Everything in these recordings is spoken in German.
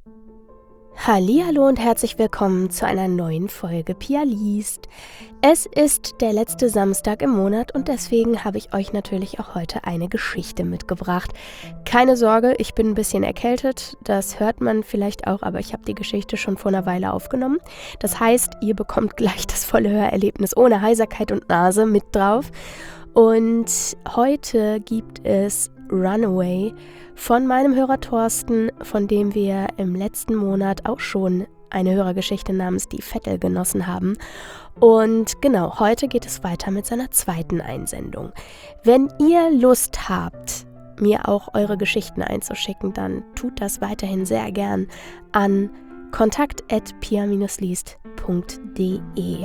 Hallihallo und herzlich willkommen zu einer neuen Folge Pia liest. Es ist der letzte Samstag im Monat und deswegen habe ich euch natürlich auch heute eine Geschichte mitgebracht. Keine Sorge, ich bin ein bisschen erkältet, das hört man vielleicht auch, aber ich habe die Geschichte schon vor einer Weile aufgenommen. Das heißt, ihr bekommt gleich das volle Hörerlebnis ohne Heiserkeit und Nase mit drauf. Und heute gibt es Runaway von meinem Hörer Thorsten, von dem wir im letzten Monat auch schon eine Hörergeschichte namens Die Vettel genossen haben. Und genau, heute geht es weiter mit seiner zweiten Einsendung. Wenn ihr Lust habt, mir auch eure Geschichten einzuschicken, dann tut das weiterhin sehr gern an kontakt@pia-liest.de.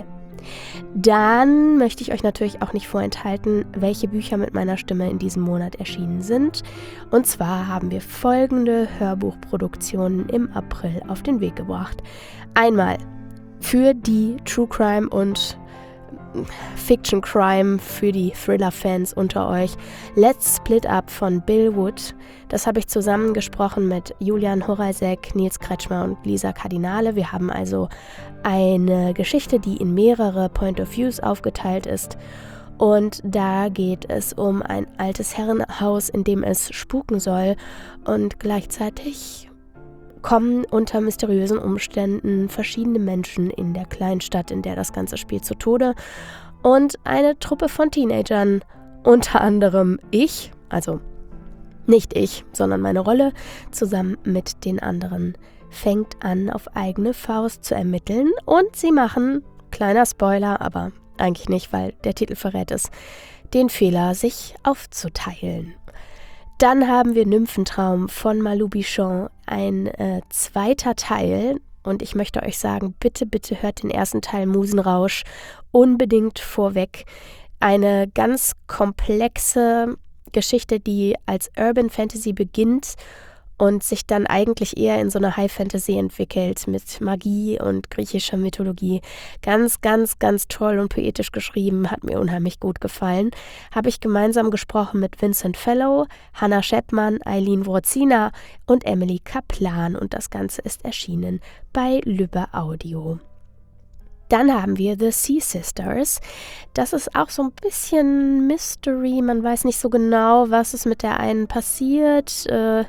Dann möchte ich euch natürlich auch nicht vorenthalten, welche Bücher mit meiner Stimme in diesem Monat erschienen sind. Und zwar haben wir folgende Hörbuchproduktionen im April auf den Weg gebracht. Einmal für die True Crime und Fiction Crime, für die Thriller-Fans unter euch, Let's Split Up von Bill Wood. Das habe ich zusammen gesprochen mit Julian Horajsek, Nils Kretschmer und Lisa Kardinale. Wir haben also eine Geschichte, die in mehrere Point of Views aufgeteilt ist. Und da geht es um ein altes Herrenhaus, in dem es spuken soll. Und gleichzeitig kommen unter mysteriösen Umständen verschiedene Menschen in der kleinen Stadt, in der das Ganze spielt, zu Tode. Und eine Truppe von Teenagern, unter anderem ich, also nicht ich, sondern meine Rolle, zusammen mit den anderen, fängt an, auf eigene Faust zu ermitteln. Und sie machen, kleiner Spoiler, aber eigentlich nicht, weil der Titel verrät es, den Fehler, sich aufzuteilen. Dann haben wir Nymphentraum von Malou Bichon, ein zweiter Teil. Und ich möchte euch sagen, bitte, bitte hört den ersten Teil Musenrausch unbedingt vorweg. Eine ganz komplexe Geschichte, die als Urban Fantasy beginnt und sich dann eigentlich eher in so eine High Fantasy entwickelt mit Magie und griechischer Mythologie. Ganz, ganz, ganz toll und poetisch geschrieben, hat mir unheimlich gut gefallen. Habe ich gemeinsam gesprochen mit Vincent Fellow, Hannah Scheppmann, Eileen Wrozina und Emily Kaplan und das Ganze ist erschienen bei Lübbe Audio. Dann haben wir The Sea Sisters. Das ist auch so ein bisschen Mystery. Man weiß nicht so genau, was ist mit der einen passiert.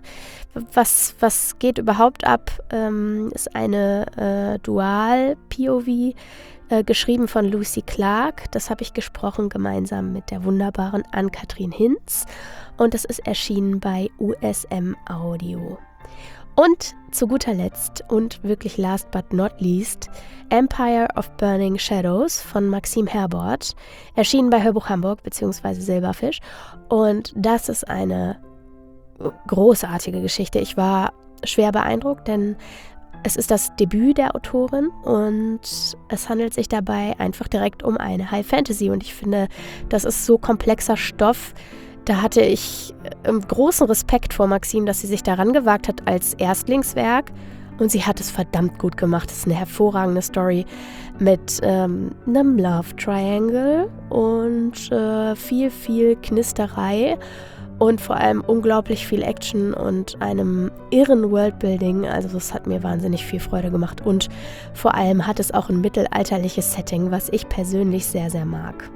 Was geht überhaupt ab? Ist eine Dual-POV, geschrieben von Lucy Clark. Das habe ich gesprochen gemeinsam mit der wunderbaren Ann-Kathrin Hinz. Und das ist erschienen bei USM Audio. Und zu guter Letzt und wirklich last but not least Empire of Burning Shadows von Maxim Herbort, erschienen bei Hörbuch Hamburg bzw. Silberfisch. Und das ist eine großartige Geschichte. Ich war schwer beeindruckt, denn es ist das Debüt der Autorin und es handelt sich dabei einfach direkt um eine High Fantasy. Und ich finde, das ist so komplexer Stoff. Da hatte ich großen Respekt vor Maxim, dass sie sich daran gewagt hat als Erstlingswerk. Und sie hat es verdammt gut gemacht. Es ist eine hervorragende Story mit einem Love Triangle und viel, viel Knisterei und vor allem unglaublich viel Action und einem irren Worldbuilding. Also das hat mir wahnsinnig viel Freude gemacht. Und vor allem hat es auch ein mittelalterliches Setting, was ich persönlich sehr, sehr mag.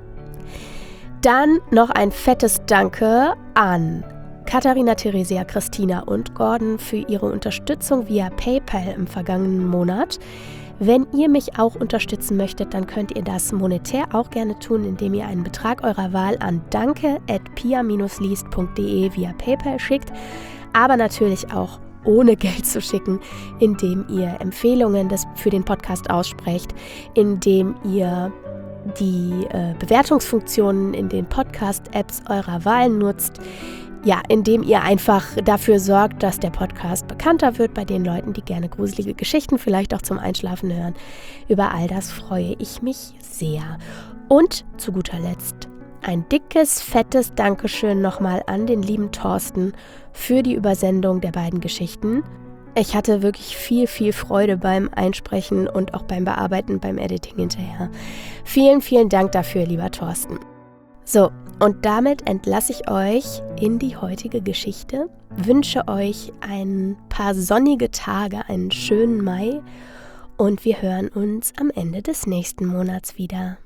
Dann noch ein fettes Danke an Katharina, Theresia, Christina und Gordon für ihre Unterstützung via PayPal im vergangenen Monat. Wenn ihr mich auch unterstützen möchtet, dann könnt ihr das monetär auch gerne tun, indem ihr einen Betrag eurer Wahl an danke@pia-liest.de via PayPal schickt, aber natürlich auch ohne Geld zu schicken, indem ihr Empfehlungen für den Podcast aussprecht, indem ihr die Bewertungsfunktionen in den Podcast-Apps eurer Wahl nutzt, ja, indem ihr einfach dafür sorgt, dass der Podcast bekannter wird bei den Leuten, die gerne gruselige Geschichten vielleicht auch zum Einschlafen hören. Über all das freue ich mich sehr. Und zu guter Letzt ein dickes, fettes Dankeschön nochmal an den lieben Thorsten für die Übersendung der beiden Geschichten. Ich hatte wirklich viel, viel Freude beim Einsprechen und auch beim Bearbeiten, beim Editing hinterher. Vielen, vielen Dank dafür, lieber Thorsten. So, und damit entlasse ich euch in die heutige Geschichte, wünsche euch ein paar sonnige Tage, einen schönen Mai und wir hören uns am Ende des nächsten Monats wieder.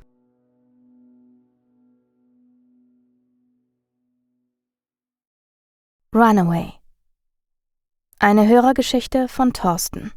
Runaway. Eine Hörergeschichte von Thorsten.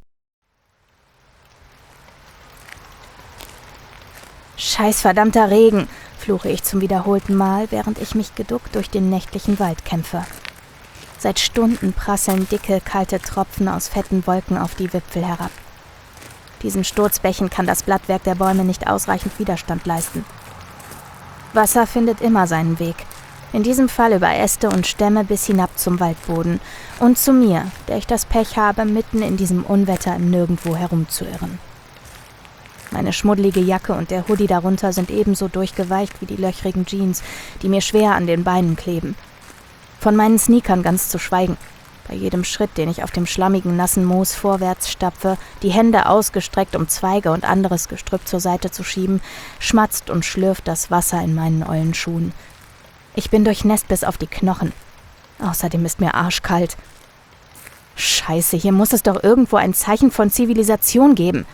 Scheiß verdammter Regen, fluche ich zum wiederholten Mal, während ich mich geduckt durch den nächtlichen Wald kämpfe. Seit Stunden prasseln dicke, kalte Tropfen aus fetten Wolken auf die Wipfel herab. Diesen Sturzbächen kann das Blattwerk der Bäume nicht ausreichend Widerstand leisten. Wasser findet immer seinen Weg. In diesem Fall über Äste und Stämme bis hinab zum Waldboden und zu mir, der ich das Pech habe, mitten in diesem Unwetter im Nirgendwo herumzuirren. Meine schmuddelige Jacke und der Hoodie darunter sind ebenso durchgeweicht wie die löchrigen Jeans, die mir schwer an den Beinen kleben. Von meinen Sneakern ganz zu schweigen. Bei jedem Schritt, den ich auf dem schlammigen, nassen Moos vorwärts stapfe, die Hände ausgestreckt, um Zweige und anderes Gestrüpp zur Seite zu schieben, schmatzt und schlürft das Wasser in meinen ollen Schuhen. Ich bin durchnässt bis auf die Knochen. Außerdem ist mir arschkalt. Scheiße, hier muss es doch irgendwo ein Zeichen von Zivilisation geben.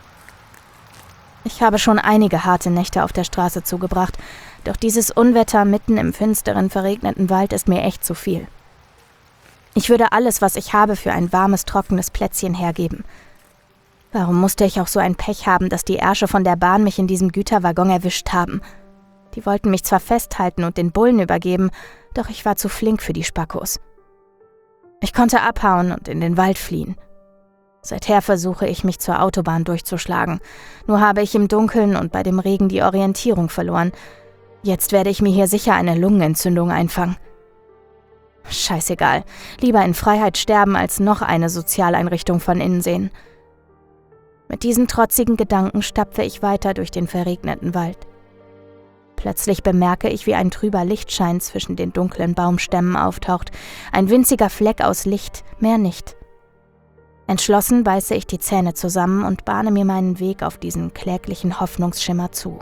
Ich habe schon einige harte Nächte auf der Straße zugebracht, doch dieses Unwetter mitten im finsteren, verregneten Wald ist mir echt zu viel. Ich würde alles, was ich habe, für ein warmes, trockenes Plätzchen hergeben. Warum musste ich auch so ein Pech haben, dass die Ärsche von der Bahn mich in diesem Güterwaggon erwischt haben? Die wollten mich zwar festhalten und den Bullen übergeben, doch ich war zu flink für die Spackos. Ich konnte abhauen und in den Wald fliehen. Seither versuche ich, mich zur Autobahn durchzuschlagen. Nur habe ich im Dunkeln und bei dem Regen die Orientierung verloren. Jetzt werde ich mir hier sicher eine Lungenentzündung einfangen. Scheißegal, lieber in Freiheit sterben, als noch eine Sozialeinrichtung von innen sehen. Mit diesen trotzigen Gedanken stapfe ich weiter durch den verregneten Wald. Plötzlich bemerke ich, wie ein trüber Lichtschein zwischen den dunklen Baumstämmen auftaucht. Ein winziger Fleck aus Licht, mehr nicht. Entschlossen beiße ich die Zähne zusammen und bahne mir meinen Weg auf diesen kläglichen Hoffnungsschimmer zu.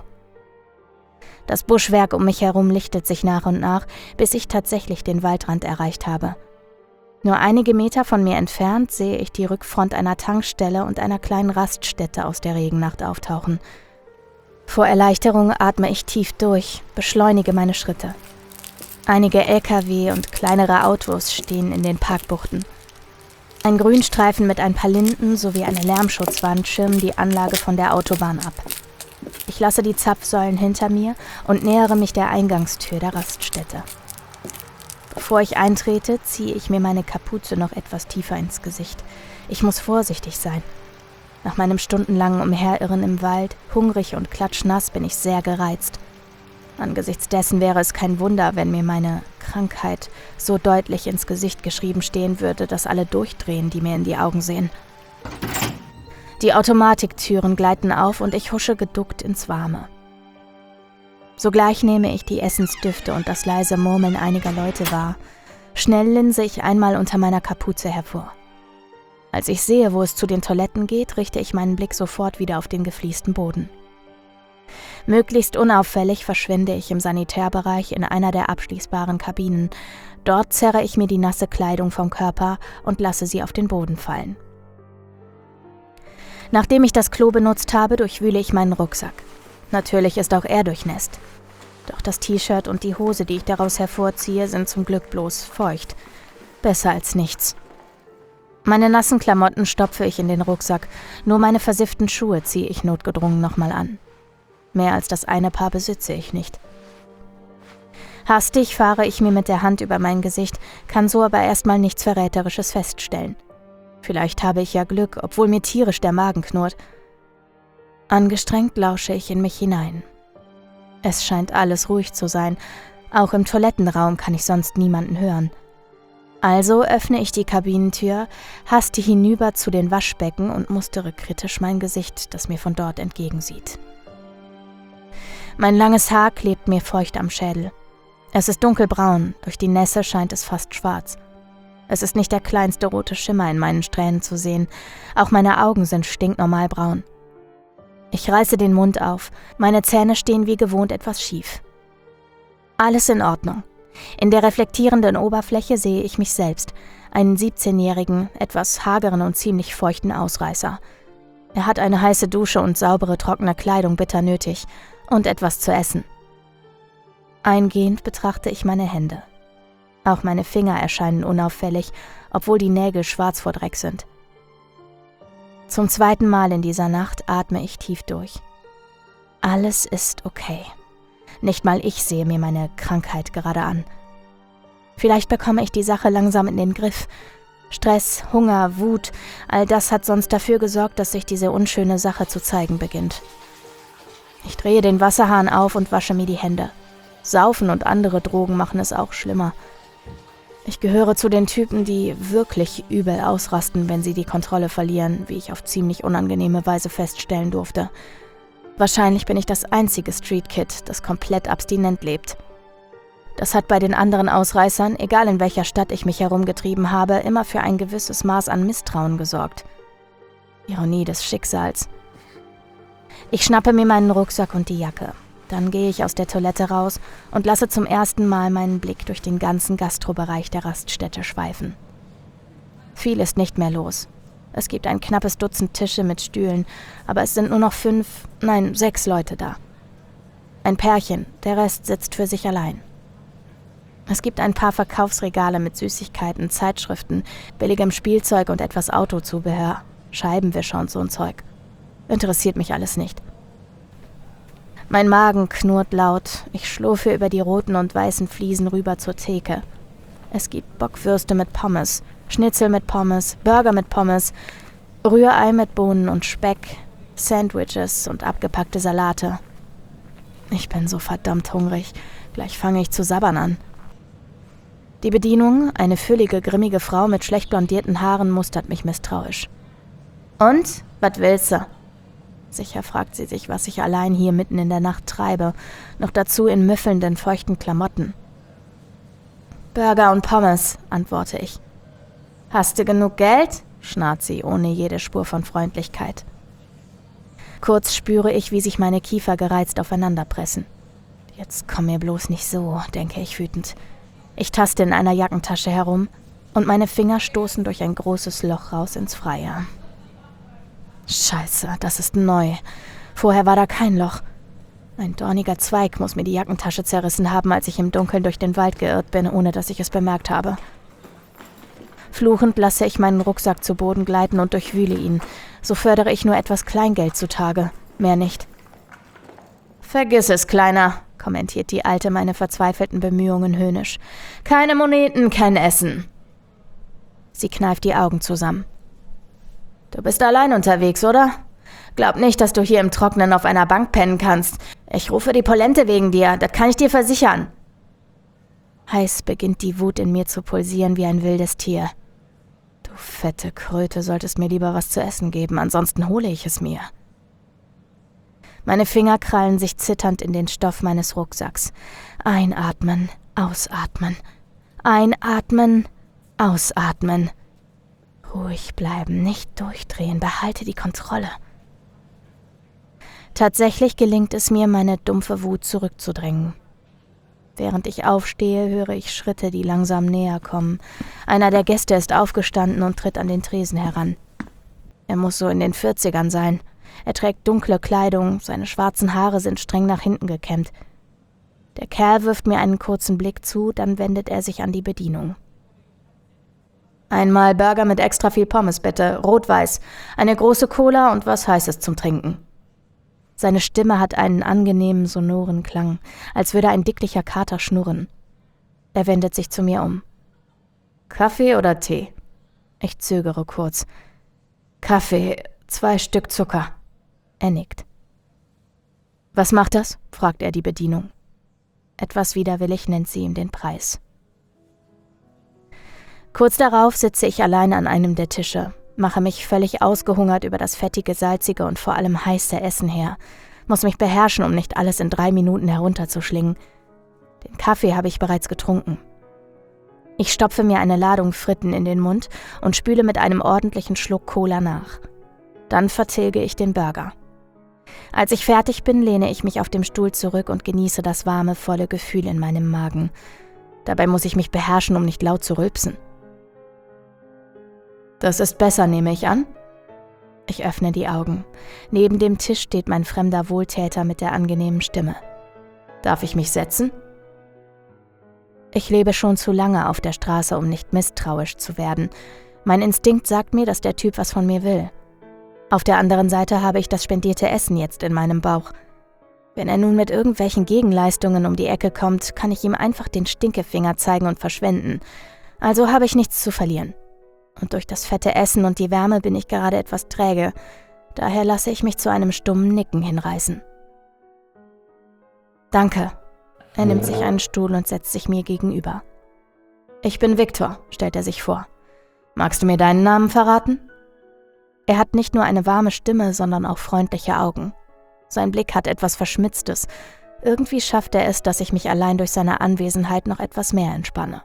Das Buschwerk um mich herum lichtet sich nach und nach, bis ich tatsächlich den Waldrand erreicht habe. Nur einige Meter von mir entfernt sehe ich die Rückfront einer Tankstelle und einer kleinen Raststätte aus der Regennacht auftauchen. Vor Erleichterung atme ich tief durch, beschleunige meine Schritte. Einige LKW und kleinere Autos stehen in den Parkbuchten. Ein Grünstreifen mit ein paar Linden sowie eine Lärmschutzwand schirmen die Anlage von der Autobahn ab. Ich lasse die Zapfsäulen hinter mir und nähere mich der Eingangstür der Raststätte. Bevor ich eintrete, ziehe ich mir meine Kapuze noch etwas tiefer ins Gesicht. Ich muss vorsichtig sein. Nach meinem stundenlangen Umherirren im Wald, hungrig und klatschnass, bin ich sehr gereizt. Angesichts dessen wäre es kein Wunder, wenn mir meine Krankheit so deutlich ins Gesicht geschrieben stehen würde, dass alle durchdrehen, die mir in die Augen sehen. Die Automatiktüren gleiten auf und ich husche geduckt ins Warme. Sogleich nehme ich die Essensdüfte und das leise Murmeln einiger Leute wahr. Schnell linse ich einmal unter meiner Kapuze hervor. Als ich sehe, wo es zu den Toiletten geht, richte ich meinen Blick sofort wieder auf den gefliesten Boden. Möglichst unauffällig verschwinde ich im Sanitärbereich in einer der abschließbaren Kabinen. Dort zerre ich mir die nasse Kleidung vom Körper und lasse sie auf den Boden fallen. Nachdem ich das Klo benutzt habe, durchwühle ich meinen Rucksack. Natürlich ist auch er durchnässt. Doch das T-Shirt und die Hose, die ich daraus hervorziehe, sind zum Glück bloß feucht. Besser als nichts. Meine nassen Klamotten stopfe ich in den Rucksack, nur meine versifften Schuhe ziehe ich notgedrungen nochmal an. Mehr als das eine Paar besitze ich nicht. Hastig fahre ich mir mit der Hand über mein Gesicht, kann so aber erstmal nichts Verräterisches feststellen. Vielleicht habe ich ja Glück, obwohl mir tierisch der Magen knurrt. Angestrengt lausche ich in mich hinein. Es scheint alles ruhig zu sein, auch im Toilettenraum kann ich sonst niemanden hören. Also öffne ich die Kabinentür, haste hinüber zu den Waschbecken und mustere kritisch mein Gesicht, das mir von dort entgegensieht. Mein langes Haar klebt mir feucht am Schädel. Es ist dunkelbraun, durch die Nässe scheint es fast schwarz. Es ist nicht der kleinste rote Schimmer in meinen Strähnen zu sehen, auch meine Augen sind stinknormal braun. Ich reiße den Mund auf, meine Zähne stehen wie gewohnt etwas schief. Alles in Ordnung. In der reflektierenden Oberfläche sehe ich mich selbst, einen 17-jährigen, etwas hageren und ziemlich feuchten Ausreißer. Er hat eine heiße Dusche und saubere, trockene Kleidung bitter nötig und etwas zu essen. Eingehend betrachte ich meine Hände. Auch meine Finger erscheinen unauffällig, obwohl die Nägel schwarz vor Dreck sind. Zum zweiten Mal in dieser Nacht atme ich tief durch. Alles ist okay. Nicht mal ich sehe mir meine Krankheit gerade an. Vielleicht bekomme ich die Sache langsam in den Griff. Stress, Hunger, Wut, all das hat sonst dafür gesorgt, dass sich diese unschöne Sache zu zeigen beginnt. Ich drehe den Wasserhahn auf und wasche mir die Hände. Saufen und andere Drogen machen es auch schlimmer. Ich gehöre zu den Typen, die wirklich übel ausrasten, wenn sie die Kontrolle verlieren, wie ich auf ziemlich unangenehme Weise feststellen durfte. Wahrscheinlich bin ich das einzige Street-Kid, das komplett abstinent lebt. Das hat bei den anderen Ausreißern, egal in welcher Stadt ich mich herumgetrieben habe, immer für ein gewisses Maß an Misstrauen gesorgt. Ironie des Schicksals. Ich schnappe mir meinen Rucksack und die Jacke. Dann gehe ich aus der Toilette raus und lasse zum ersten Mal meinen Blick durch den ganzen Gastrobereich der Raststätte schweifen. Viel ist nicht mehr los. Es gibt ein knappes Dutzend Tische mit Stühlen, aber es sind nur noch 6 Leute da. Ein Pärchen, der Rest sitzt für sich allein. Es gibt ein paar Verkaufsregale mit Süßigkeiten, Zeitschriften, billigem Spielzeug und etwas Autozubehör, Scheibenwischer und so ein Zeug. Interessiert mich alles nicht. Mein Magen knurrt laut, ich schlurfe über die roten und weißen Fliesen rüber zur Theke. Es gibt Bockwürste mit Pommes, Schnitzel mit Pommes, Burger mit Pommes, Rührei mit Bohnen und Speck, Sandwiches und abgepackte Salate. Ich bin so verdammt hungrig, gleich fange ich zu sabbern an. Die Bedienung, eine füllige, grimmige Frau mit schlecht blondierten Haaren, mustert mich misstrauisch. »Und? Was willst du?« Sicher fragt sie sich, was ich allein hier mitten in der Nacht treibe, noch dazu in müffelnden, feuchten Klamotten. »Burger und Pommes«, antworte ich. »Hast du genug Geld?« schnarrt sie, ohne jede Spur von Freundlichkeit. Kurz spüre ich, wie sich meine Kiefer gereizt aufeinanderpressen. »Jetzt komm mir bloß nicht so«, denke ich wütend. Ich taste in einer Jackentasche herum und meine Finger stoßen durch ein großes Loch raus ins Freie. Scheiße, das ist neu. Vorher war da kein Loch. Ein dorniger Zweig muss mir die Jackentasche zerrissen haben, als ich im Dunkeln durch den Wald geirrt bin, ohne dass ich es bemerkt habe. Fluchend lasse ich meinen Rucksack zu Boden gleiten und durchwühle ihn. So fördere ich nur etwas Kleingeld zutage, mehr nicht. »Vergiss es, Kleiner«, kommentiert die Alte meine verzweifelten Bemühungen höhnisch. »Keine Moneten, kein Essen.« Sie kneift die Augen zusammen. »Du bist allein unterwegs, oder? Glaub nicht, dass du hier im Trockenen auf einer Bank pennen kannst. Ich rufe die Polente wegen dir, das kann ich dir versichern.« Heiß beginnt die Wut in mir zu pulsieren wie ein wildes Tier. »Du fette Kröte, solltest mir lieber was zu essen geben, ansonsten hole ich es mir.« Meine Finger krallen sich zitternd in den Stoff meines Rucksacks. Einatmen, ausatmen. Einatmen, ausatmen. Ruhig bleiben, nicht durchdrehen, behalte die Kontrolle. Tatsächlich gelingt es mir, meine dumpfe Wut zurückzudrängen. Während ich aufstehe, höre ich Schritte, die langsam näher kommen. Einer der Gäste ist aufgestanden und tritt an den Tresen heran. Er muss so in den 40ern sein. Er trägt dunkle Kleidung, seine schwarzen Haare sind streng nach hinten gekämmt. Der Kerl wirft mir einen kurzen Blick zu, dann wendet er sich an die Bedienung. »Einmal Burger mit extra viel Pommes, bitte, rot-weiß, eine große Cola und was Heißes zum Trinken.« Seine Stimme hat einen angenehmen, sonoren Klang, als würde ein dicklicher Kater schnurren. Er wendet sich zu mir um. »Kaffee oder Tee?« Ich zögere kurz. »Kaffee, 2 Stück Zucker.« Er nickt. »Was macht das?« fragt er die Bedienung. Etwas widerwillig nennt sie ihm den Preis. Kurz darauf sitze ich allein an einem der Tische, mache mich völlig ausgehungert über das fettige, salzige und vor allem heiße Essen her, muss mich beherrschen, um nicht alles in 3 Minuten herunterzuschlingen. Den Kaffee habe ich bereits getrunken. Ich stopfe mir eine Ladung Fritten in den Mund und spüle mit einem ordentlichen Schluck Cola nach. Dann vertilge ich den Burger. Als ich fertig bin, lehne ich mich auf dem Stuhl zurück und genieße das warme, volle Gefühl in meinem Magen. Dabei muss ich mich beherrschen, um nicht laut zu rülpsen. Das ist besser, nehme ich an? Ich öffne die Augen. Neben dem Tisch steht mein fremder Wohltäter mit der angenehmen Stimme. Darf ich mich setzen? Ich lebe schon zu lange auf der Straße, um nicht misstrauisch zu werden. Mein Instinkt sagt mir, dass der Typ was von mir will. Auf der anderen Seite habe ich das spendierte Essen jetzt in meinem Bauch. Wenn er nun mit irgendwelchen Gegenleistungen um die Ecke kommt, kann ich ihm einfach den Stinkefinger zeigen und verschwenden. Also habe ich nichts zu verlieren. Und durch das fette Essen und die Wärme bin ich gerade etwas träge. Daher lasse ich mich zu einem stummen Nicken hinreißen. Danke. Er nimmt sich einen Stuhl und setzt sich mir gegenüber. Ich bin Victor, stellt er sich vor. Magst du mir deinen Namen verraten? Er hat nicht nur eine warme Stimme, sondern auch freundliche Augen. Sein Blick hat etwas Verschmitztes. Irgendwie schafft er es, dass ich mich allein durch seine Anwesenheit noch etwas mehr entspanne.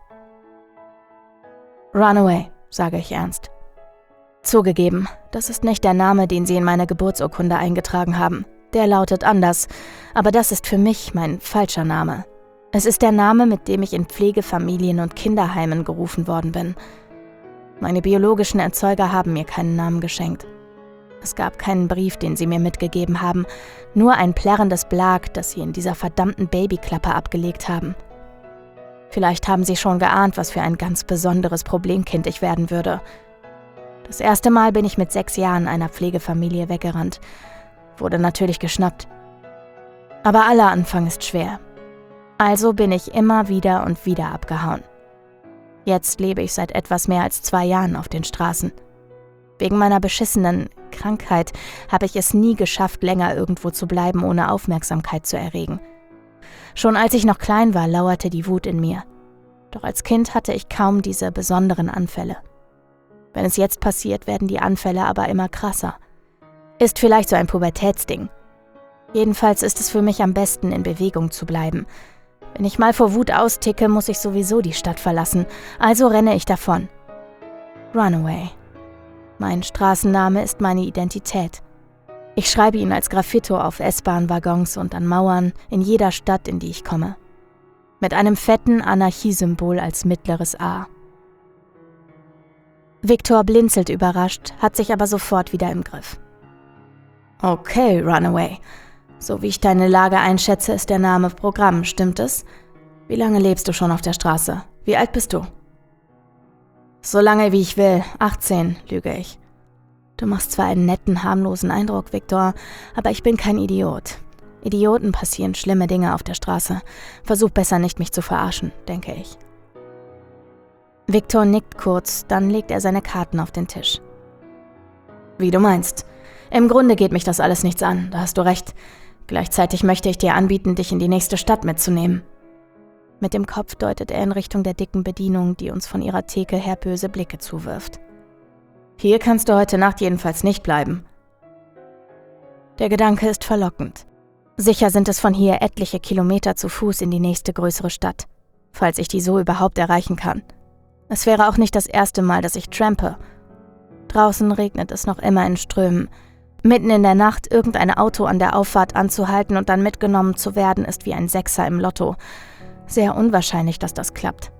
Runaway, sage ich ernst. Zugegeben, das ist nicht der Name, den Sie in meiner Geburtsurkunde eingetragen haben. Der lautet anders, aber das ist für mich mein falscher Name. Es ist der Name, mit dem ich in Pflegefamilien und Kinderheimen gerufen worden bin. Meine biologischen Erzeuger haben mir keinen Namen geschenkt. Es gab keinen Brief, den sie mir mitgegeben haben, nur ein plärrendes Blag, das sie in dieser verdammten Babyklappe abgelegt haben. Vielleicht haben sie schon geahnt, was für ein ganz besonderes Problemkind ich werden würde. Das erste Mal bin ich mit 6 Jahren einer Pflegefamilie weggerannt, wurde natürlich geschnappt. Aber aller Anfang ist schwer. Also bin ich immer wieder und wieder abgehauen. Jetzt lebe ich seit etwas mehr als 2 Jahren auf den Straßen. Wegen meiner beschissenen Krankheit habe ich es nie geschafft, länger irgendwo zu bleiben, ohne Aufmerksamkeit zu erregen. Schon als ich noch klein war, lauerte die Wut in mir. Doch als Kind hatte ich kaum diese besonderen Anfälle. Wenn es jetzt passiert, werden die Anfälle aber immer krasser. Ist vielleicht so ein Pubertätsding. Jedenfalls ist es für mich am besten, in Bewegung zu bleiben. Wenn ich mal vor Wut austicke, muss ich sowieso die Stadt verlassen, also renne ich davon. Runaway. Mein Straßenname ist meine Identität. Ich schreibe ihn als Graffito auf S-Bahn-Waggons und an Mauern in jeder Stadt, in die ich komme. Mit einem fetten Anarchiesymbol als mittleres A. Victor blinzelt überrascht, hat sich aber sofort wieder im Griff. Okay, Runaway. So wie ich deine Lage einschätze, ist der Name Programm, stimmt es? Wie lange lebst du schon auf der Straße? Wie alt bist du? So lange wie ich will, 18, lüge ich. Du machst zwar einen netten, harmlosen Eindruck, Victor, aber ich bin kein Idiot. Idioten passieren schlimme Dinge auf der Straße. Versuch besser nicht, mich zu verarschen, denke ich. Victor nickt kurz, dann legt er seine Karten auf den Tisch. Wie du meinst. Im Grunde geht mich das alles nichts an, da hast du recht. Gleichzeitig möchte ich dir anbieten, dich in die nächste Stadt mitzunehmen. Mit dem Kopf deutet er in Richtung der dicken Bedienung, die uns von ihrer Theke her böse Blicke zuwirft. Hier kannst du heute Nacht jedenfalls nicht bleiben. Der Gedanke ist verlockend. Sicher sind es von hier etliche Kilometer zu Fuß in die nächste größere Stadt, falls ich die so überhaupt erreichen kann. Es wäre auch nicht das erste Mal, dass ich trampe. Draußen regnet es noch immer in Strömen. Mitten in der Nacht irgendein Auto an der Auffahrt anzuhalten und dann mitgenommen zu werden, ist wie ein Sechser im Lotto. Sehr unwahrscheinlich, dass das klappt.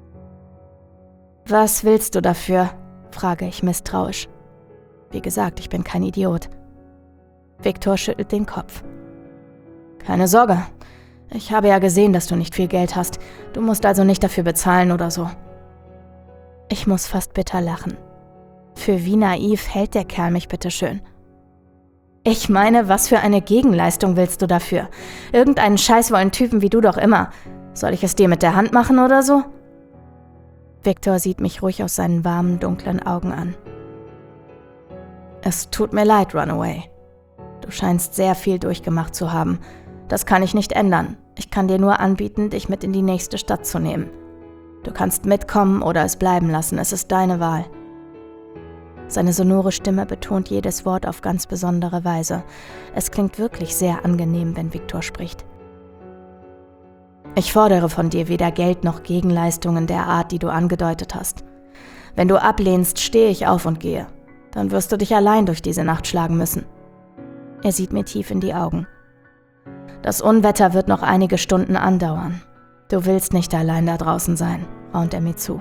Was willst du dafür? Frage ich misstrauisch. Wie gesagt, ich bin kein Idiot. Victor schüttelt den Kopf. Keine Sorge. Ich habe ja gesehen, dass du nicht viel Geld hast. Du musst also nicht dafür bezahlen oder so. Ich muss fast bitter lachen. Für wie naiv hält der Kerl mich bitteschön? Ich meine, was für eine Gegenleistung willst du dafür? Irgendeinen scheißwollen Typen wie du doch immer. Soll ich es dir mit der Hand machen oder so? Victor sieht mich ruhig aus seinen warmen, dunklen Augen an. Es tut mir leid, Runaway. Du scheinst sehr viel durchgemacht zu haben. Das kann ich nicht ändern. Ich kann dir nur anbieten, dich mit in die nächste Stadt zu nehmen. Du kannst mitkommen oder es bleiben lassen. Es ist deine Wahl. Seine sonore Stimme betont jedes Wort auf ganz besondere Weise. Es klingt wirklich sehr angenehm, wenn Victor spricht. Ich fordere von dir weder Geld noch Gegenleistungen der Art, die du angedeutet hast. Wenn du ablehnst, stehe ich auf und gehe. Dann wirst du dich allein durch diese Nacht schlagen müssen. Er sieht mir tief in die Augen. Das Unwetter wird noch einige Stunden andauern. Du willst nicht allein da draußen sein, raunt er mir zu.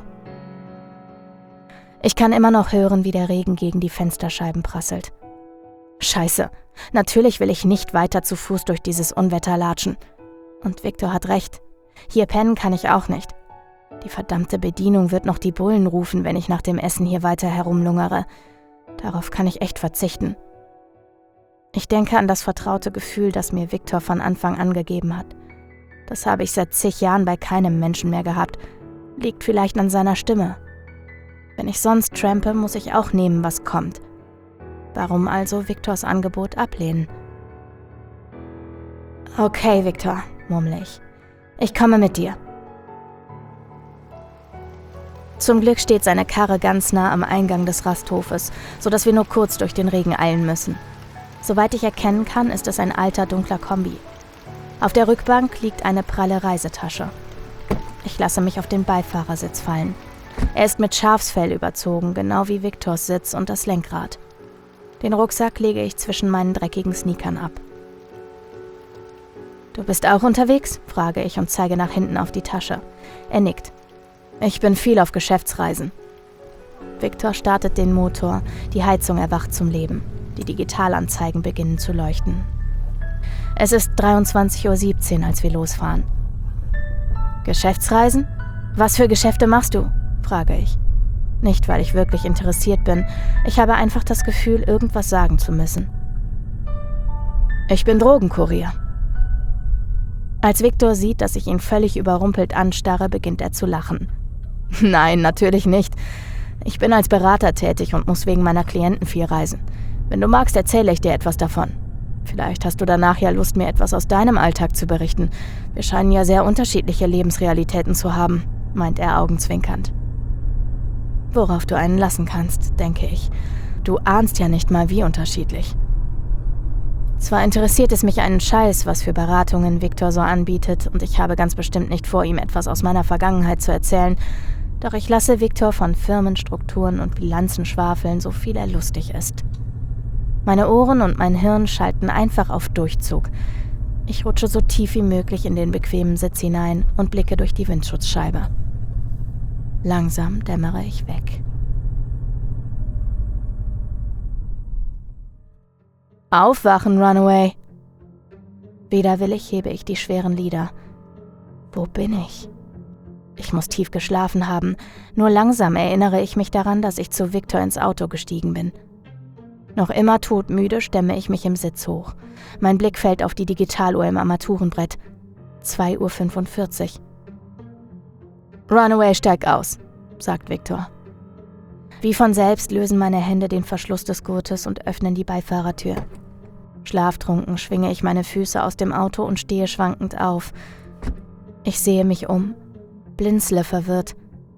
Ich kann immer noch hören, wie der Regen gegen die Fensterscheiben prasselt. Scheiße, natürlich will ich nicht weiter zu Fuß durch dieses Unwetter latschen. Und Victor hat recht. Hier pennen kann ich auch nicht. Die verdammte Bedienung wird noch die Bullen rufen, wenn ich nach dem Essen hier weiter herumlungere. Darauf kann ich echt verzichten. Ich denke an das vertraute Gefühl, das mir Victor von Anfang an gegeben hat. Das habe ich seit zig Jahren bei keinem Menschen mehr gehabt. Liegt vielleicht an seiner Stimme. Wenn ich sonst trampe, muss ich auch nehmen, was kommt. Warum also Victors Angebot ablehnen? Okay, Victor, murmle ich. Ich komme mit dir. Zum Glück steht seine Karre ganz nah am Eingang des Rasthofes, sodass wir nur kurz durch den Regen eilen müssen. Soweit ich erkennen kann, ist es ein alter, dunkler Kombi. Auf der Rückbank liegt eine pralle Reisetasche. Ich lasse mich auf den Beifahrersitz fallen. Er ist mit Schafsfell überzogen, genau wie Victors Sitz und das Lenkrad. Den Rucksack lege ich zwischen meinen dreckigen Sneakern ab. »Du bist auch unterwegs?« frage ich und zeige nach hinten auf die Tasche. Er nickt. »Ich bin viel auf Geschäftsreisen.« Victor startet den Motor, die Heizung erwacht zum Leben. Die Digitalanzeigen beginnen zu leuchten. Es ist 23:17 Uhr, als wir losfahren. »Geschäftsreisen? Was für Geschäfte machst du?« frage ich. Nicht, weil ich wirklich interessiert bin. Ich habe einfach das Gefühl, irgendwas sagen zu müssen. »Ich bin Drogenkurier.« Als Victor sieht, dass ich ihn völlig überrumpelt anstarre, beginnt er zu lachen. »Nein, natürlich nicht. Ich bin als Berater tätig und muss wegen meiner Klienten viel reisen. Wenn du magst, erzähle ich dir etwas davon. Vielleicht hast du danach ja Lust, mir etwas aus deinem Alltag zu berichten. Wir scheinen ja sehr unterschiedliche Lebensrealitäten zu haben«, meint er augenzwinkernd. Worauf du einen lassen kannst, denke ich. Du ahnst ja nicht mal, wie unterschiedlich. Zwar interessiert es mich einen Scheiß, was für Beratungen Victor so anbietet, und ich habe ganz bestimmt nicht vor, ihm etwas aus meiner Vergangenheit zu erzählen, doch ich lasse Victor von Firmenstrukturen und Bilanzen schwafeln, so viel er lustig ist. Meine Ohren und mein Hirn schalten einfach auf Durchzug. Ich rutsche so tief wie möglich in den bequemen Sitz hinein und blicke durch die Windschutzscheibe. Langsam dämmere ich weg. Aufwachen, Runaway! Widerwillig hebe ich die schweren Lider. Wo bin ich? Ich muss tief geschlafen haben. Nur langsam erinnere ich mich daran, dass ich zu Victor ins Auto gestiegen bin. Noch immer todmüde stemme ich mich im Sitz hoch. Mein Blick fällt auf die Digitaluhr im Armaturenbrett. 2:45 Uhr. »Runaway, steig aus«, sagt Victor. Wie von selbst lösen meine Hände den Verschluss des Gurtes und öffnen die Beifahrertür. Schlaftrunken schwinge ich meine Füße aus dem Auto und stehe schwankend auf. Ich sehe mich um, blinzle verwirrt.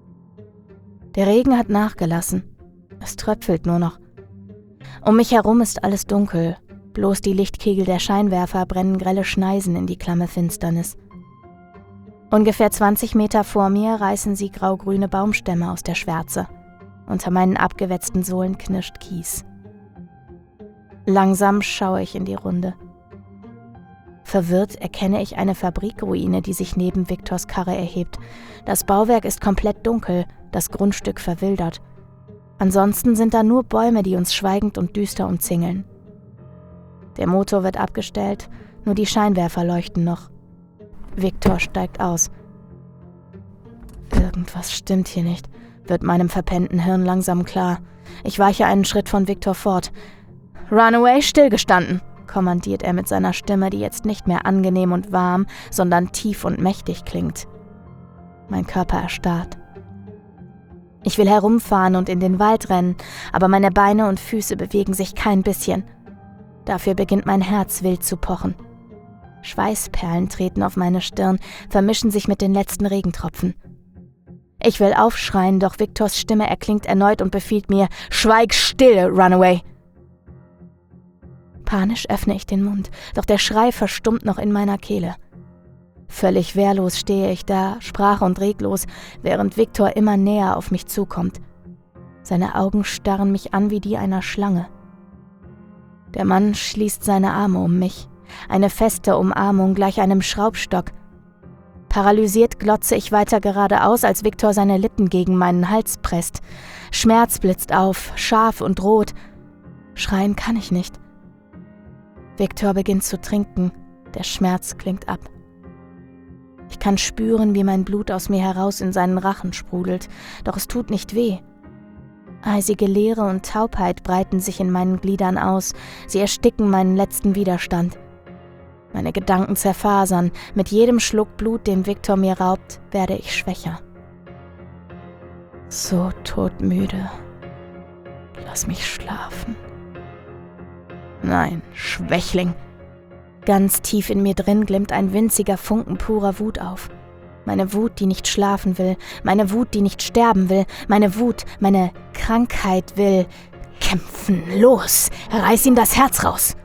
Der Regen hat nachgelassen. Es tröpfelt nur noch. Um mich herum ist alles dunkel. Bloß die Lichtkegel der Scheinwerfer brennen grelle Schneisen in die klamme Finsternis. Ungefähr 20 Meter vor mir reißen sie graugrüne Baumstämme aus der Schwärze. Unter meinen abgewetzten Sohlen knirscht Kies. Langsam schaue ich in die Runde. Verwirrt erkenne ich eine Fabrikruine, die sich neben Victors Karre erhebt. Das Bauwerk ist komplett dunkel, das Grundstück verwildert. Ansonsten sind da nur Bäume, die uns schweigend und düster umzingeln. Der Motor wird abgestellt, nur die Scheinwerfer leuchten noch. Victor steigt aus. Irgendwas stimmt hier nicht, wird meinem verpennten Hirn langsam klar. Ich weiche einen Schritt von Victor fort. »Runaway, stillgestanden«, kommandiert er mit seiner Stimme, die jetzt nicht mehr angenehm und warm, sondern tief und mächtig klingt. Mein Körper erstarrt. Ich will herumfahren und in den Wald rennen, aber meine Beine und Füße bewegen sich kein bisschen. Dafür beginnt mein Herz wild zu pochen. Schweißperlen treten auf meine Stirn, vermischen sich mit den letzten Regentropfen. Ich will aufschreien, doch Victors Stimme erklingt erneut und befiehlt mir: »Schweig still, Runaway!« Panisch öffne ich den Mund, doch der Schrei verstummt noch in meiner Kehle. Völlig wehrlos stehe ich da, sprach- und reglos, während Victor immer näher auf mich zukommt. Seine Augen starren mich an wie die einer Schlange. Der Mann schließt seine Arme um mich. Eine feste Umarmung gleich einem Schraubstock. Paralysiert glotze ich weiter geradeaus, als Viktor seine Lippen gegen meinen Hals presst. Schmerz blitzt auf, scharf und rot. Schreien kann ich nicht. Viktor beginnt zu trinken. Der Schmerz klingt ab. Ich kann spüren, wie mein Blut aus mir heraus in seinen Rachen sprudelt, doch es tut nicht weh. Eisige Leere und Taubheit breiten sich in meinen Gliedern aus, sie ersticken meinen letzten Widerstand. Meine Gedanken zerfasern, mit jedem Schluck Blut, den Viktor mir raubt, werde ich schwächer. So todmüde. Lass mich schlafen. Nein, Schwächling. Ganz tief in mir drin glimmt ein winziger Funken purer Wut auf. Meine Wut, die nicht schlafen will, meine Wut, die nicht sterben will, meine Wut, meine Krankheit will kämpfen. Los, reiß ihm das Herz raus!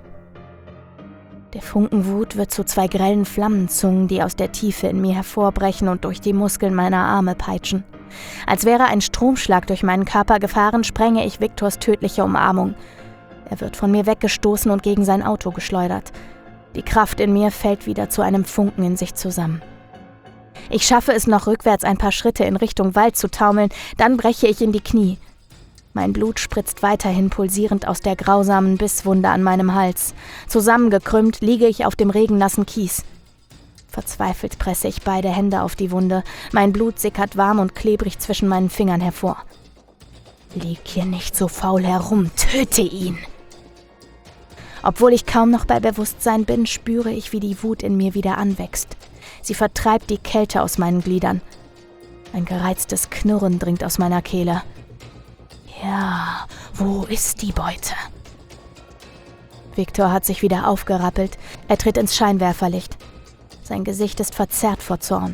Der Funken Wut wird zu 2 grellen Flammenzungen, die aus der Tiefe in mir hervorbrechen und durch die Muskeln meiner Arme peitschen. Als wäre ein Stromschlag durch meinen Körper gefahren, sprenge ich Viktors tödliche Umarmung. Er wird von mir weggestoßen und gegen sein Auto geschleudert. Die Kraft in mir fällt wieder zu einem Funken in sich zusammen. Ich schaffe es noch rückwärts ein paar Schritte in Richtung Wald zu taumeln, dann breche ich in die Knie. Mein Blut spritzt weiterhin pulsierend aus der grausamen Bisswunde an meinem Hals. Zusammengekrümmt liege ich auf dem regennassen Kies. Verzweifelt presse ich beide Hände auf die Wunde. Mein Blut sickert warm und klebrig zwischen meinen Fingern hervor. Lieg hier nicht so faul herum, töte ihn! Obwohl ich kaum noch bei Bewusstsein bin, spüre ich, wie die Wut in mir wieder anwächst. Sie vertreibt die Kälte aus meinen Gliedern. Ein gereiztes Knurren dringt aus meiner Kehle. Ja, wo ist die Beute? Viktor hat sich wieder aufgerappelt. Er tritt ins Scheinwerferlicht. Sein Gesicht ist verzerrt vor Zorn.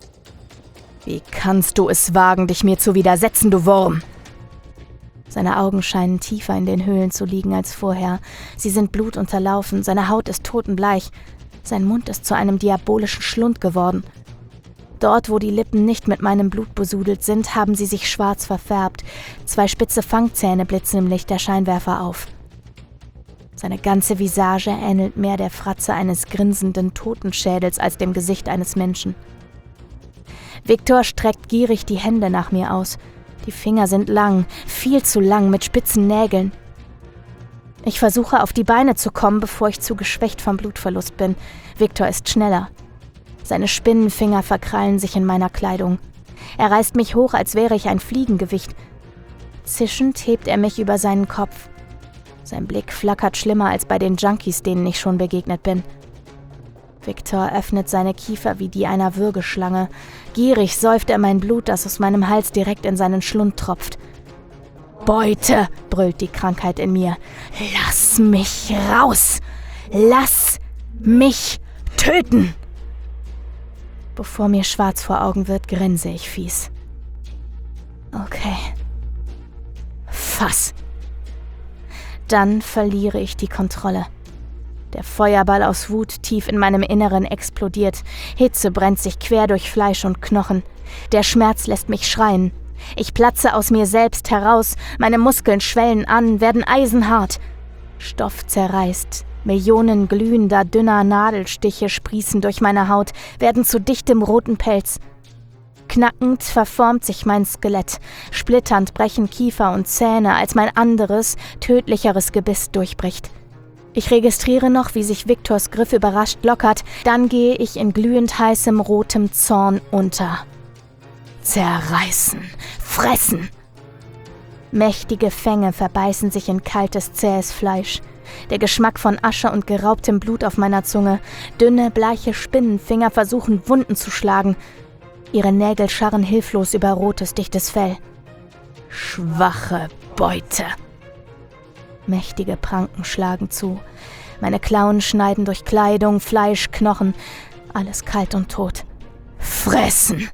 Wie kannst du es wagen, dich mir zu widersetzen, du Wurm? Seine Augen scheinen tiefer in den Höhlen zu liegen als vorher. Sie sind blutunterlaufen, seine Haut ist totenbleich. Sein Mund ist zu einem diabolischen Schlund geworden. Dort, wo die Lippen nicht mit meinem Blut besudelt sind, haben sie sich schwarz verfärbt. 2 spitze Fangzähne blitzen im Licht der Scheinwerfer auf. Seine ganze Visage ähnelt mehr der Fratze eines grinsenden Totenschädels als dem Gesicht eines Menschen. Viktor streckt gierig die Hände nach mir aus. Die Finger sind lang, viel zu lang, mit spitzen Nägeln. Ich versuche, auf die Beine zu kommen, bevor ich zu geschwächt vom Blutverlust bin. Viktor ist schneller. Seine Spinnenfinger verkrallen sich in meiner Kleidung. Er reißt mich hoch, als wäre ich ein Fliegengewicht. Zischend hebt er mich über seinen Kopf. Sein Blick flackert schlimmer als bei den Junkies, denen ich schon begegnet bin. Viktor öffnet seine Kiefer wie die einer Würgeschlange. Gierig säuft er mein Blut, das aus meinem Hals direkt in seinen Schlund tropft. »Beute«, brüllt die Krankheit in mir. »Lass mich raus! Lass mich töten!« Bevor mir schwarz vor Augen wird, grinse ich fies. Okay. Fass. Dann verliere ich die Kontrolle. Der Feuerball aus Wut tief in meinem Inneren explodiert. Hitze brennt sich quer durch Fleisch und Knochen. Der Schmerz lässt mich schreien. Ich platze aus mir selbst heraus, meine Muskeln schwellen an, werden eisenhart. Stoff zerreißt, Millionen glühender, dünner Nadelstiche sprießen durch meine Haut, werden zu dichtem roten Pelz. Knackend verformt sich mein Skelett, splitternd brechen Kiefer und Zähne, als mein anderes, tödlicheres Gebiss durchbricht. Ich registriere noch, wie sich Viktors Griff überrascht lockert, dann gehe ich in glühend heißem rotem Zorn unter. Zerreißen, fressen. Mächtige Fänge verbeißen sich in kaltes, zähes Fleisch. Der Geschmack von Asche und geraubtem Blut auf meiner Zunge. Dünne, bleiche Spinnenfinger versuchen, Wunden zu schlagen. Ihre Nägel scharren hilflos über rotes, dichtes Fell. Schwache Beute. Mächtige Pranken schlagen zu. Meine Klauen schneiden durch Kleidung, Fleisch, Knochen. Alles kalt und tot. Fressen!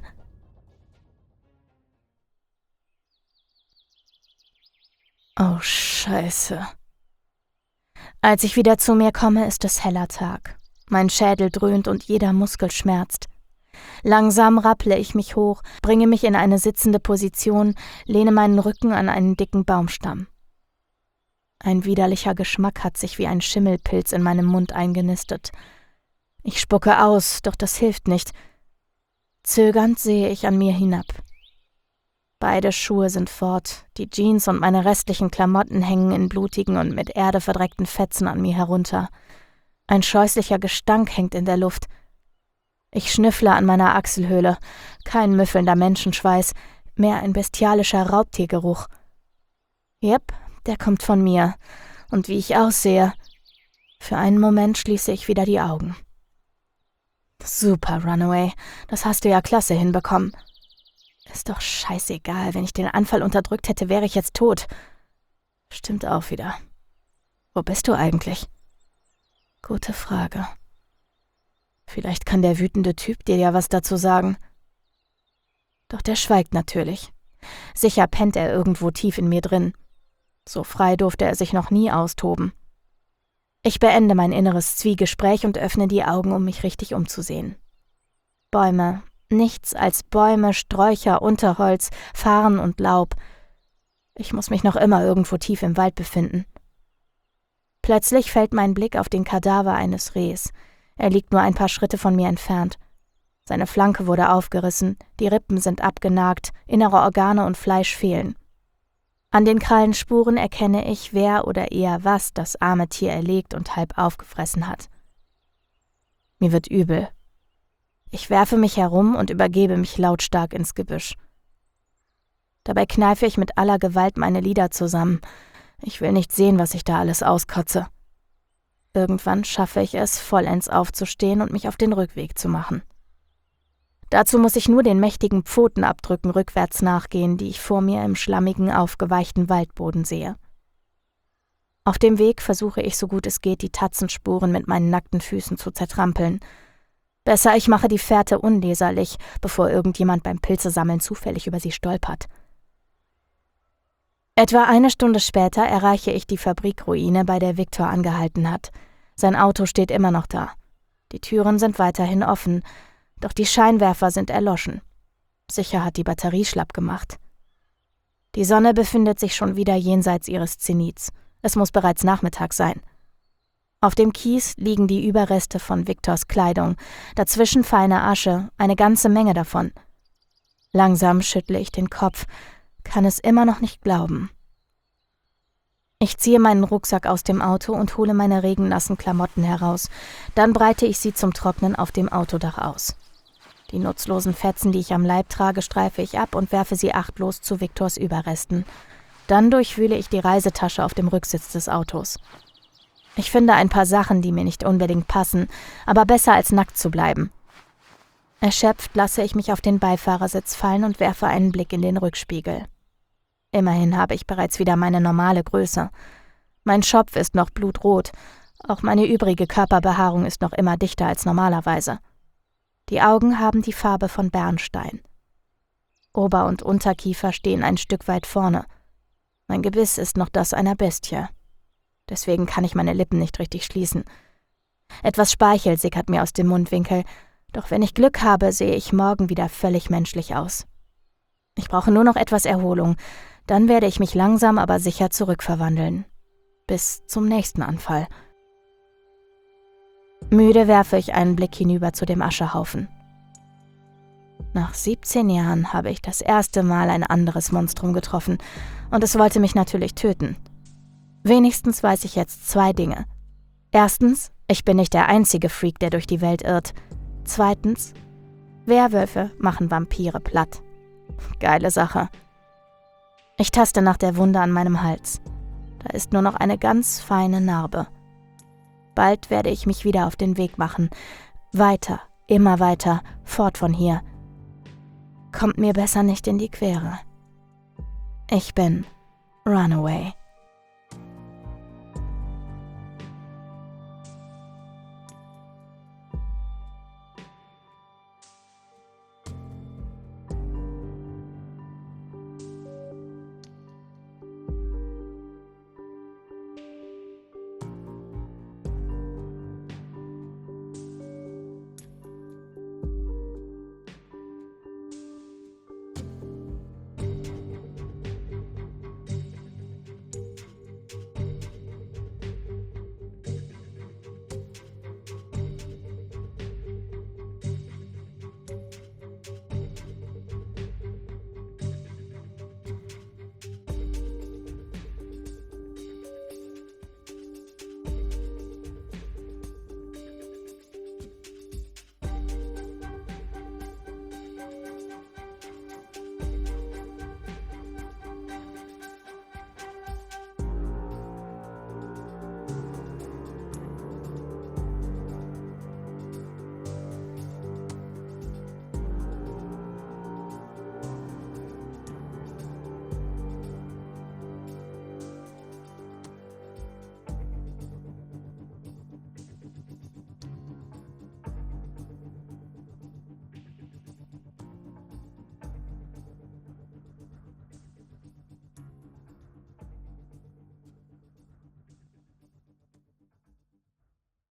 Oh, Scheiße. Als ich wieder zu mir komme, ist es heller Tag. Mein Schädel dröhnt und jeder Muskel schmerzt. Langsam rapple ich mich hoch, bringe mich in eine sitzende Position, lehne meinen Rücken an einen dicken Baumstamm. Ein widerlicher Geschmack hat sich wie ein Schimmelpilz in meinem Mund eingenistet. Ich spucke aus, doch das hilft nicht. Zögernd sehe ich an mir hinab. Beide Schuhe sind fort, die Jeans und meine restlichen Klamotten hängen in blutigen und mit Erde verdreckten Fetzen an mir herunter. Ein scheußlicher Gestank hängt in der Luft. Ich schnüffle an meiner Achselhöhle. Kein müffelnder Menschenschweiß, mehr ein bestialischer Raubtiergeruch. Jep, der kommt von mir. Und wie ich aussehe. Für einen Moment schließe ich wieder die Augen. Super, Runaway. Das hast du ja klasse hinbekommen. Ist doch scheißegal. Wenn ich den Anfall unterdrückt hätte, wäre ich jetzt tot. Stimmt auch wieder. Wo bist du eigentlich? Gute Frage. Vielleicht kann der wütende Typ dir ja was dazu sagen. Doch der schweigt natürlich. Sicher pennt er irgendwo tief in mir drin. So frei durfte er sich noch nie austoben. Ich beende mein inneres Zwiegespräch und öffne die Augen, um mich richtig umzusehen. Bäume, nichts als Bäume, Sträucher, Unterholz, Farn und Laub. Ich muss mich noch immer irgendwo tief im Wald befinden. Plötzlich fällt mein Blick auf den Kadaver eines Rehs. Er liegt nur ein paar Schritte von mir entfernt. Seine Flanke wurde aufgerissen, die Rippen sind abgenagt, innere Organe und Fleisch fehlen. An den Krallenspuren erkenne ich, wer oder eher was das arme Tier erlegt und halb aufgefressen hat. Mir wird übel. Ich werfe mich herum und übergebe mich lautstark ins Gebüsch. Dabei kneife ich mit aller Gewalt meine Lider zusammen. Ich will nicht sehen, was ich da alles auskotze. Irgendwann schaffe ich es, vollends aufzustehen und mich auf den Rückweg zu machen. Dazu muss ich nur den mächtigen Pfotenabdrücken rückwärts nachgehen, die ich vor mir im schlammigen, aufgeweichten Waldboden sehe. Auf dem Weg versuche ich so gut es geht, die Tatzenspuren mit meinen nackten Füßen zu zertrampeln. Besser, ich mache die Fährte unleserlich, bevor irgendjemand beim Pilzesammeln zufällig über sie stolpert. Etwa eine Stunde später erreiche ich die Fabrikruine, bei der Victor angehalten hat. Sein Auto steht immer noch da. Die Türen sind weiterhin offen, doch die Scheinwerfer sind erloschen. Sicher hat die Batterie schlapp gemacht. Die Sonne befindet sich schon wieder jenseits ihres Zenits. Es muss bereits Nachmittag sein. Auf dem Kies liegen die Überreste von Victors Kleidung, dazwischen feine Asche, eine ganze Menge davon. Langsam schüttle ich den Kopf, kann es immer noch nicht glauben. Ich ziehe meinen Rucksack aus dem Auto und hole meine regennassen Klamotten heraus. Dann breite ich sie zum Trocknen auf dem Autodach aus. Die nutzlosen Fetzen, die ich am Leib trage, streife ich ab und werfe sie achtlos zu Victors Überresten. Dann durchwühle ich die Reisetasche auf dem Rücksitz des Autos. Ich finde ein paar Sachen, die mir nicht unbedingt passen, aber besser als nackt zu bleiben. Erschöpft lasse ich mich auf den Beifahrersitz fallen und werfe einen Blick in den Rückspiegel. Immerhin habe ich bereits wieder meine normale Größe. Mein Schopf ist noch blutrot, auch meine übrige Körperbehaarung ist noch immer dichter als normalerweise. Die Augen haben die Farbe von Bernstein. Ober- und Unterkiefer stehen ein Stück weit vorne. Mein Gebiss ist noch das einer Bestie. Deswegen kann ich meine Lippen nicht richtig schließen. Etwas Speichel sickert mir aus dem Mundwinkel, doch wenn ich Glück habe, sehe ich morgen wieder völlig menschlich aus. Ich brauche nur noch etwas Erholung, dann werde ich mich langsam aber sicher zurückverwandeln. Bis zum nächsten Anfall. Müde werfe ich einen Blick hinüber zu dem Aschehaufen. Nach 17 Jahren habe ich das erste Mal ein anderes Monstrum getroffen und es wollte mich natürlich töten. Wenigstens weiß ich jetzt 2 Dinge. Erstens, ich bin nicht der einzige Freak, der durch die Welt irrt. Zweitens, Werwölfe machen Vampire platt. Geile Sache. Ich taste nach der Wunde an meinem Hals. Da ist nur noch eine ganz feine Narbe. Bald werde ich mich wieder auf den Weg machen. Weiter, immer weiter, fort von hier. Kommt mir besser nicht in die Quere. Ich bin Runaway.